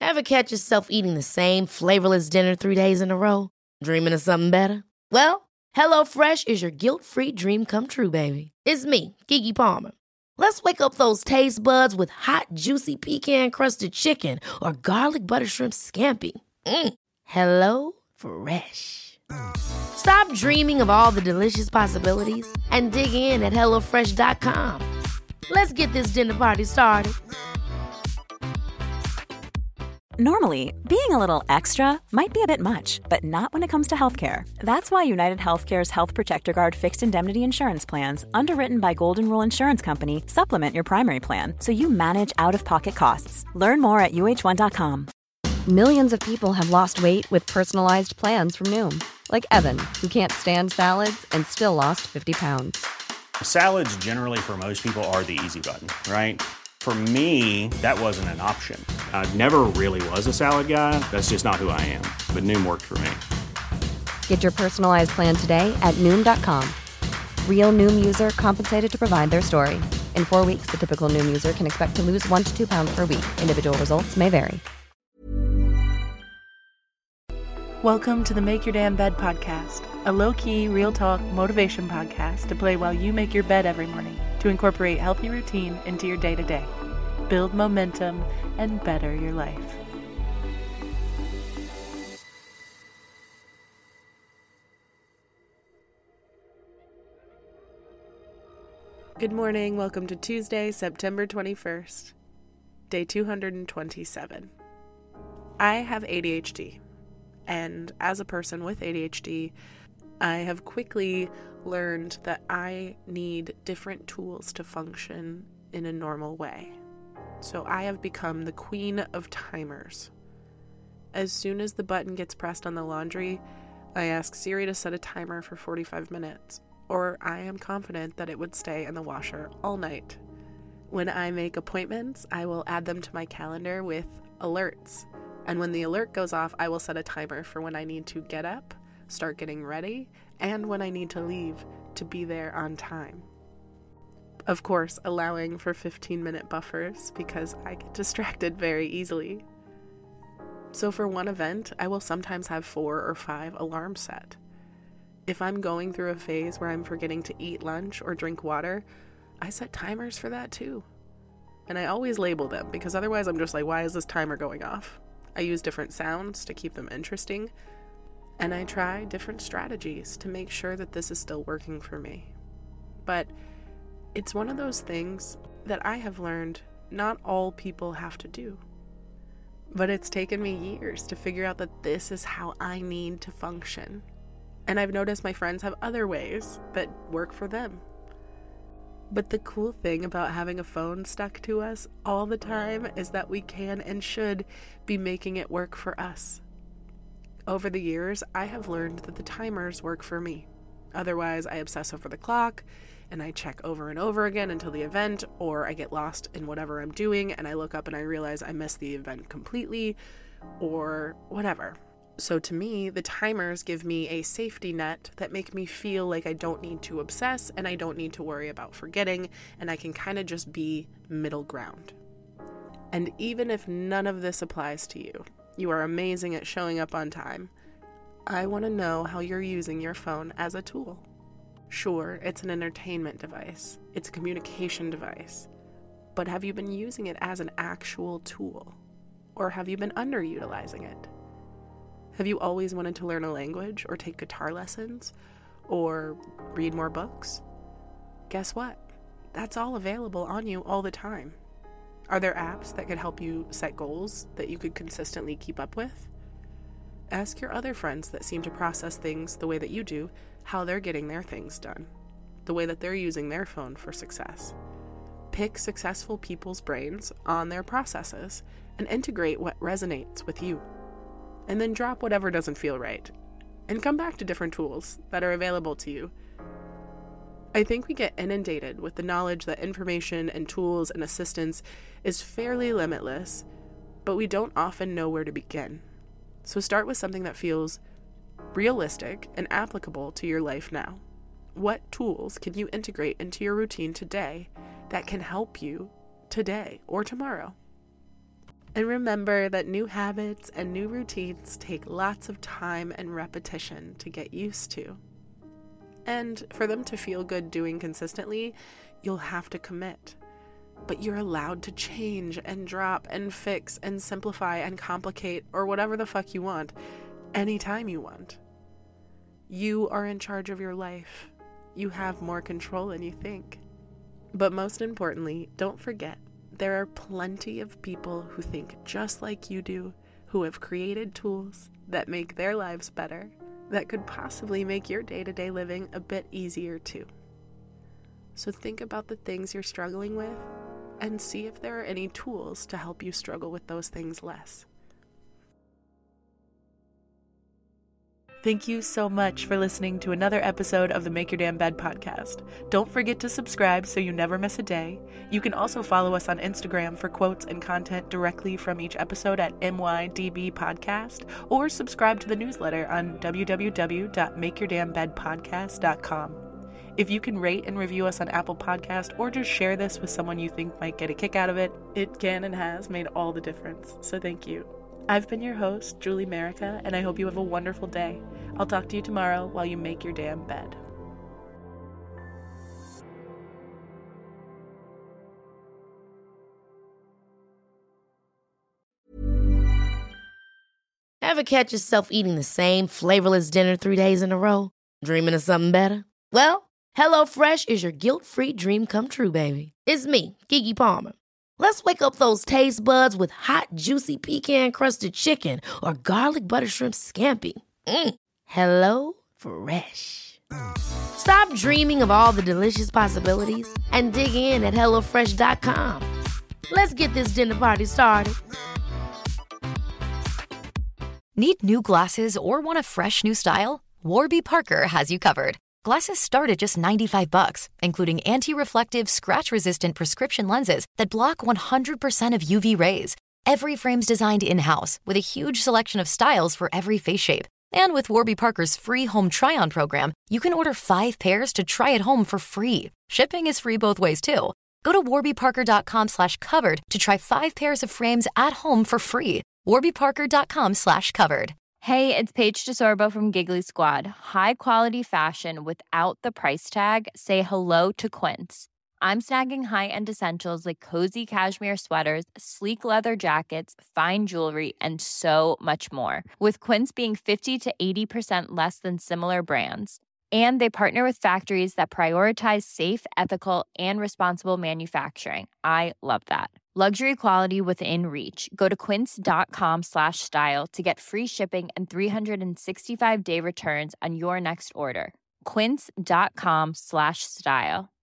Ever catch yourself eating the same flavorless dinner 3 days in a row? Dreaming of something better? Well, HelloFresh is your guilt-free dream come true, baby. It's me, Keke Palmer. Let's wake up those taste buds with hot, juicy pecan-crusted chicken or garlic butter shrimp scampi. Hello Fresh. Stop dreaming of all the delicious possibilities and dig in at HelloFresh.com. Let's get this dinner party started. Normally, being a little extra might be a bit much, but not when it comes to healthcare. That's why United Healthcare's Health Protector Guard fixed indemnity insurance plans, underwritten by Golden Rule Insurance Company, supplement your primary plan so you manage out-of-pocket costs. Learn more at UH1.com. Millions of people have lost weight with personalized plans from Noom. Like Evan, who can't stand salads and still lost 50 pounds. Salads generally for most people are the easy button, right? For me, that wasn't an option. I never really was a salad guy. That's just not who I am. But Noom worked for me. Get your personalized plan today at Noom.com. Real Noom user compensated to provide their story. In 4 weeks, the typical Noom user can expect to lose 1 to 2 pounds per week. Individual results may vary. Welcome to the Make Your Damn Bed podcast, a low-key, real-talk motivation podcast to play while you make your bed every morning to incorporate healthy routine into your day-to-day, build momentum, and better your life. Good morning. Welcome to Tuesday, September 21st, day 227. I have ADHD. And as a person with ADHD, I have quickly learned that I need different tools to function in a normal way. So I have become the queen of timers. As soon as the button gets pressed on the laundry, I ask Siri to set a timer for 45 minutes, or I am confident that it would stay in the washer all night. When I make appointments, I will add them to my calendar with alerts. And when the alert goes off, I will set a timer for when I need to get up, start getting ready, and when I need to leave to be there on time. Of course, allowing for 15-minute buffers because I get distracted very easily. So for one event, I will sometimes have 4 or 5 alarms set. If I'm going through a phase where I'm forgetting to eat lunch or drink water, I set timers for that too. And I always label them because otherwise I'm just like, why is this timer going off? I use different sounds to keep them interesting, and I try different strategies to make sure that this is still working for me. But it's one of those things that I have learned not all people have to do. But it's taken me years to figure out that this is how I need to function. And I've noticed my friends have other ways that work for them. But the cool thing about having a phone stuck to us all the time is that we can and should be making it work for us. Over the years, I have learned that the timers work for me. Otherwise, I obsess over the clock, and I check over and over again until the event, or I get lost in whatever I'm doing, and I look up and I realize I missed the event completely, or whatever. So to me, the timers give me a safety net that make me feel like I don't need to obsess and I don't need to worry about forgetting, and I can kind of just be middle ground. And even if none of this applies to you, you are amazing at showing up on time. I want to know how you're using your phone as a tool. Sure, it's an entertainment device. It's a communication device. But have you been using it as an actual tool? Or have you been underutilizing it? Have you always wanted to learn a language or take guitar lessons or read more books? Guess what? That's all available on you all the time. Are there apps that could help you set goals that you could consistently keep up with? Ask your other friends that seem to process things the way that you do, how they're getting their things done, the way that they're using their phone for success. Pick successful people's brains on their processes and integrate what resonates with you. And then drop whatever doesn't feel right, and come back to different tools that are available to you. I think we get inundated with the knowledge that information and tools and assistance is fairly limitless, but we don't often know where to begin. So start with something that feels realistic and applicable to your life now. What tools can you integrate into your routine today that can help you today or tomorrow? And remember that new habits and new routines take lots of time and repetition to get used to. And for them to feel good doing consistently, you'll have to commit. But you're allowed to change and drop and fix and simplify and complicate or whatever the fuck you want anytime you want. You are in charge of your life. You have more control than you think. But most importantly, don't forget, there are plenty of people who think just like you do, who have created tools that make their lives better, that could possibly make your day-to-day living a bit easier too. So think about the things you're struggling with and see if there are any tools to help you struggle with those things less. Thank you so much for listening to another episode of the Make Your Damn Bed podcast. Don't forget to subscribe so you never miss a day. You can also follow us on Instagram for quotes and content directly from each episode at MYDB Podcast, or subscribe to the newsletter on www.makeyourdamnbedpodcast.com. If you can rate and review us on Apple Podcast or just share this with someone you think might get a kick out of it, it can and has made all the difference. So thank you. I've been your host, Julie Merica, and I hope you have a wonderful day. I'll talk to you tomorrow while you make your damn bed. Ever catch yourself eating the same flavorless dinner 3 days in a row? Dreaming of something better? Well, HelloFresh is your guilt-free dream come true, baby. It's me, Keke Palmer. Let's wake up those taste buds with hot, juicy pecan-crusted chicken or garlic butter shrimp scampi. Hello Fresh. Stop dreaming of all the delicious possibilities and dig in at HelloFresh.com. Let's get this dinner party started. Need new glasses or want a fresh new style? Warby Parker has you covered. Glasses start at just $95, including anti-reflective, scratch-resistant prescription lenses that block 100% of UV rays. Every frame's designed in-house with a huge selection of styles for every face shape. And with Warby Parker's free home try-on program, you can order 5 pairs to try at home for free. Shipping is free both ways, too. Go to warbyparker.com/covered to try 5 pairs of frames at home for free. warbyparker.com/covered. Hey, it's Paige DeSorbo from Giggly Squad. High quality fashion without the price tag. Say hello to Quince. I'm snagging high-end essentials like cozy cashmere sweaters, sleek leather jackets, fine jewelry, and so much more. With Quince being 50 to 80% less than similar brands. And they partner with factories that prioritize safe, ethical, and responsible manufacturing. I love that. Luxury quality within reach. Go to quince.com/style to get free shipping and 365-day returns on your next order. Quince.com/style.